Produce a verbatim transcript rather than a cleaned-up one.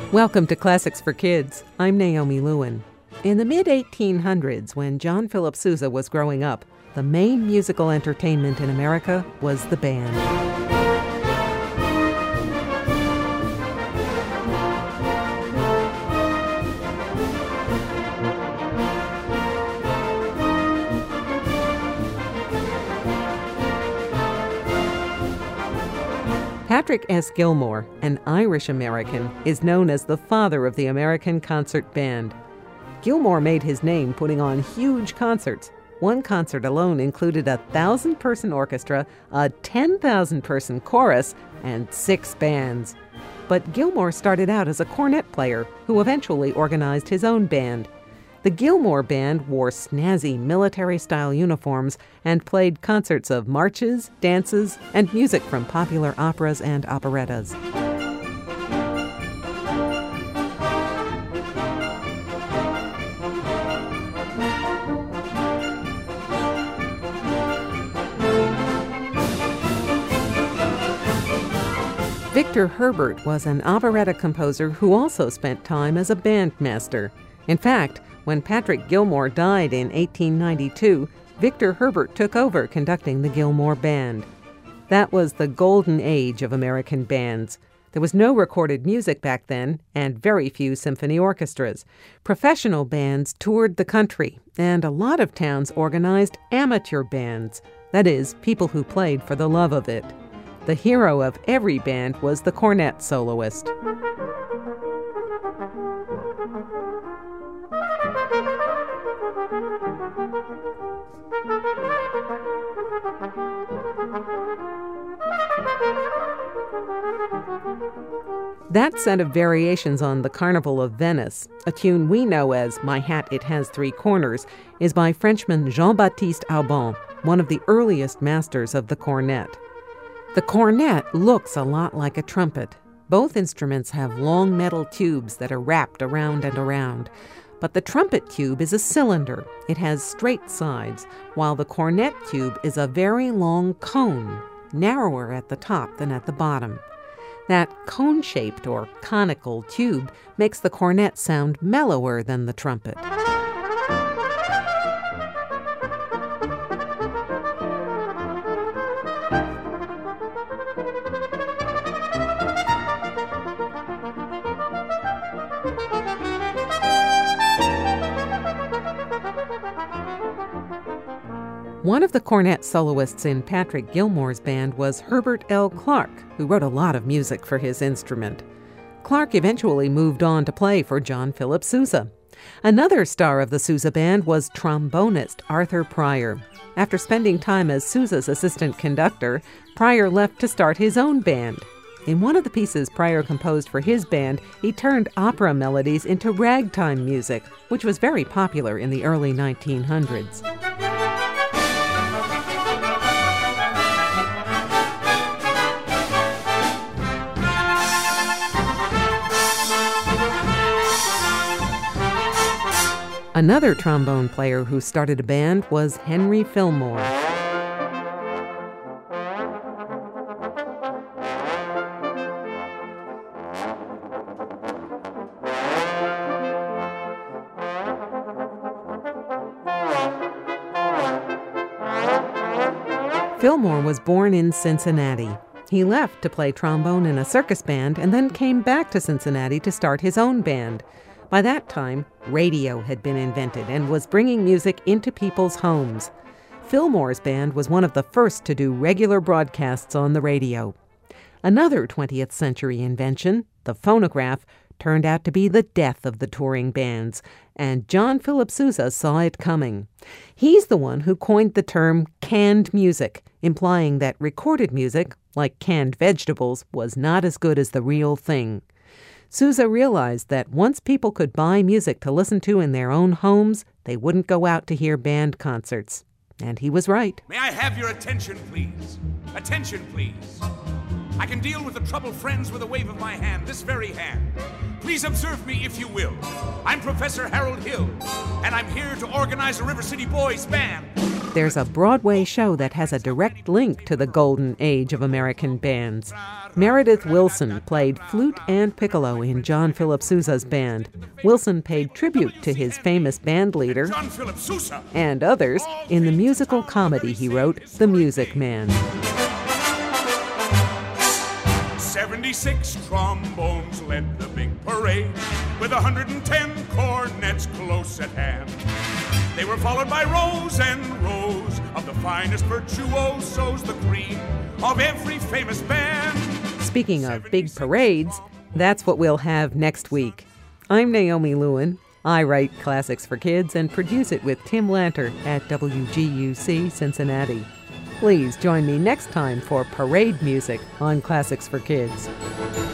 Welcome to Classics for Kids. I'm Naomi Lewin. In the mid eighteen hundreds, when John Philip Sousa was growing up, the main musical entertainment in America was the band. Patrick S. Gilmore, an Irish-American, is known as the father of the American concert band. Gilmore made his name putting on huge concerts. One concert alone included a thousand-person orchestra, a ten thousand person chorus, and six bands. But Gilmore started out as a cornet player who eventually organized his own band. The Gilmore Band wore snazzy military-style uniforms and played concerts of marches, dances, and music from popular operas and operettas. Victor Herbert was an operetta composer who also spent time as a bandmaster. In fact, when Patrick Gilmore died in eighteen ninety-two, Victor Herbert took over conducting the Gilmore Band. That was the golden age of American bands. There was no recorded music back then, and very few symphony orchestras. Professional bands toured the country, and a lot of towns organized amateur bands. That is, people who played for the love of it. The hero of every band was the cornet soloist. That set of variations on The Carnival of Venice, a tune we know as My Hat It Has Three Corners, is by Frenchman Jean-Baptiste Alban, one of the earliest masters of the cornet. The cornet looks a lot like a trumpet. Both instruments have long metal tubes that are wrapped around and around. But the trumpet tube is a cylinder. It has straight sides, while the cornet tube is a very long cone, narrower at the top than at the bottom. That cone-shaped or conical tube makes the cornet sound mellower than the trumpet. One of the cornet soloists in Patrick Gilmore's band was Herbert L. Clark, who wrote a lot of music for his instrument. Clark eventually moved on to play for John Philip Sousa. Another star of the Sousa band was trombonist Arthur Pryor. After spending time as Sousa's assistant conductor, Pryor left to start his own band. In one of the pieces Pryor composed for his band, he turned opera melodies into ragtime music, which was very popular in the early nineteen hundreds. Another trombone player who started a band was Henry Fillmore. Fillmore was born in Cincinnati. He left to play trombone in a circus band and then came back to Cincinnati to start his own band. By that time, radio had been invented and was bringing music into people's homes. Fillmore's band was one of the first to do regular broadcasts on the radio. Another twentieth century invention, the phonograph, turned out to be the death of the touring bands, and John Philip Sousa saw it coming. He's the one who coined the term canned music, implying that recorded music, like canned vegetables, was not as good as the real thing. Sousa realized that once people could buy music to listen to in their own homes, they wouldn't go out to hear band concerts. And he was right. May I have your attention, please? Attention, please. I can deal with the troubled friends with a wave of my hand, this very hand. Please observe me if you will. I'm Professor Harold Hill, and I'm here to organize a River City Boys band. there's a Broadway show that has a direct link to the golden age of American bands. Meredith Willson played flute and piccolo in John Philip Sousa's band. Willson paid tribute to his famous band leader John Philip Sousa and others in the musical comedy he wrote, The Music Man. seventy-six trombones led the big parade, with one hundred ten cornets close at hand. They were followed by rows and rows of the finest virtuosos, the cream of every famous band. Speaking of big parades, that's what we'll have next week. I'm Naomi Lewin. I write Classics for Kids and produce it with Tim Lanter at W G U C Cincinnati. Please join me next time for parade music on Classics for Kids.